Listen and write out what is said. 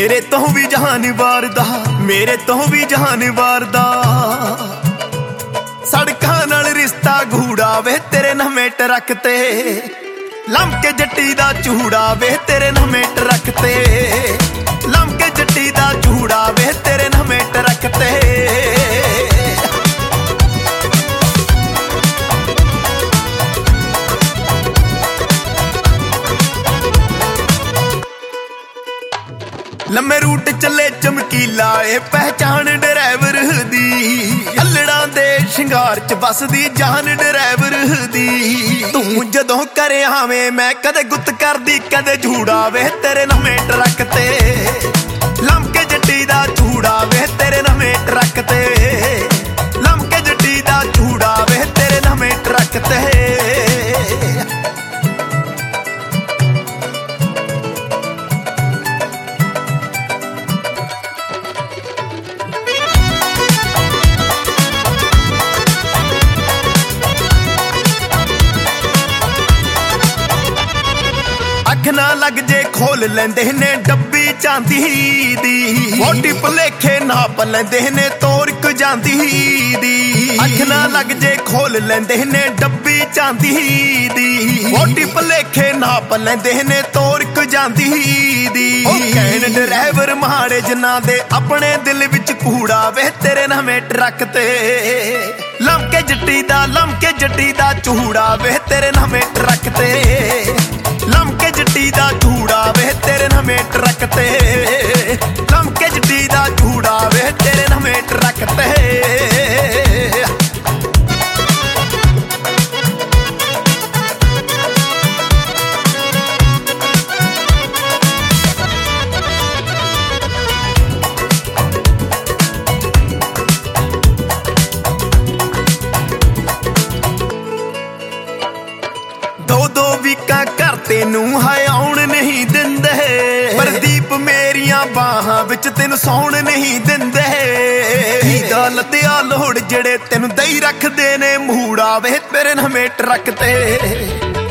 ਮੇਰੇ ਤੋਂ ਵੀ ਜਹਾਨ ਵਾਰਦਾ, ਮੇਰੇ ਤੋਂ ਵੀ ਜਹਾਨ ਵਾਰਦਾ। ਸੜਕਾਂ ਨਾਲ ਰਿਸ਼ਤਾ ਗੂੜਾ ਵੇ ਤੇਰੇ ਨਵੇਂ ਟਰੱਕ ਤੇ, ਲੰਮਕੇ ਜੱਟੀ ਦਾ ਚੂੜਾ ਵੇ ਤੇਰੇ ਨਵੇਂ ਟਰੱਕ ਤੇ, ਲੰਮਕੇ ਜੱਟੀ ਦਾ ਚੂੜਾ ਵੇ ਤੇਰੇ ਨਵੇਂ ਟਰੱਕ ਤੇ। ਲੰਮੇ ਰੂਟ ਚੱਲੇ ਚਮਕੀਲਾ ਏ ਪਹਿਚਾਣ ਡਰਾਈਵਰ ਦੀ, ਅਲੜਾਂ ਦੇ ਸ਼ਿੰਗਾਰ ਚ ਵੱਸਦੀ ਜਾਨ ਡਰਾਈਵਰ ਦੀ। ਤੂੰ ਜਦੋਂ ਕਰ ਆਵੇਂ ਮੈਂ ਕਦੇ ਗੁੱਤ ਕਰਦੀ ਕਦੇ ਝੂੜਾ ਵੇ ਤੇਰੇ ਨਵੇਂ ਟਰੱਕ ਤੇ, ਲੰਮਕੇ ਜੱਟੀ ਦਾ ਝੂੜਾ ਵੇ ਤੇਰੇ ਨਵੇਂ ਟਰੱਕ ਤੇ, ਲੰਮਕੇ ਜੱਟੀ ਦਾ ਝੂੜਾ ਵੇ ਤੇਰੇ ਨਵੇਂ ਟਰੱਕ ਤੇ। ਅੱਖ ਨਾ ਲੱਗ ਜੇ ਖੋਲ ਲੈਂਦੇ ਨੇ ਡੱਬੀ ਚਾਂਦੀ ਦੀ, ਮੋਟੀ ਭੁਲੇਖੇ ਨਾਪ ਲੈਂਦੇ ਨੇ ਤੋਰ ਕ ਜਾਂਦੀ ਦੀ। ਅੱਖ ਨਾ ਲੱਗ ਜੇ ਖੋਲ ਲੈਂਦੇ ਨੇ ਡੱਬੀ ਚਾਂਦੀ ਦੀ, ਮੋਟੀ ਭੁਲੇਖੇ ਨਾਪ ਲੈਂਦੇ ਨੇ ਤੋਰ ਕ ਜਾਂਦੀ ਦੀ। ਉਹ ਕਹਿਣ ਡਰਾਈਵਰ ਮਾੜੇ ਜਿਨ੍ਹਾਂ ਦੇ ਆਪਣੇ ਦਿਲ ਵਿੱਚ ਕੂੜਾ ਵੇ ਤੇਰੇ ਨਵੇਂ ਟਰੱਕ ਤੇ, ਲੰਮਕੇ ਜੱਟੀ ਦਾ, ਲੰਮਕੇ ਜੱਟੀ ਦਾ ਚੂੜਾ ਵੇ ਤੇਰੇ ਨਵੇਂ ਟਰੱਕ ਤੇ, ਲੰਮਕੇ ਜੱਟੀ ਦਾ ਚੂੜਾ ਵੇ ਤੇਰੇ ਨਵੇਂ ਟਰੱਕ ਤੇ, ਲੰਮਕੇ ਜੱਟੀ ਦਾ ਚੂੜਾ ਵੇ ਤੇਰੇ ਨਵੇਂ ਟਰੱਕ ਤੇ। ਦੋ ਵੀਕਾਂ ਘਰ ਤੈਨੂੰ ਹੈ ਆਉਣ ਨਹੀਂ ਦਿੰਦੇ, ਪ੍ਰਦੀਪ ਮੇਰੀਆਂ ਬਾਹਾਂ ਵਿੱਚ ਤੈਨੂੰ ਸੌਣ ਨਹੀਂ ਦਿੰਦੇ। ਦਾ ਲੱਦਿਆ ਲੋੜ ਜਿਹੜੇ ਤੈਨੂੰ ਦਈ ਰੱਖਦੇ ਨੇ ਮੂੜਾ ਵੇ ਤੇਰੇ ਨਵੇਂ ਟਰੱਕ ਤੇ।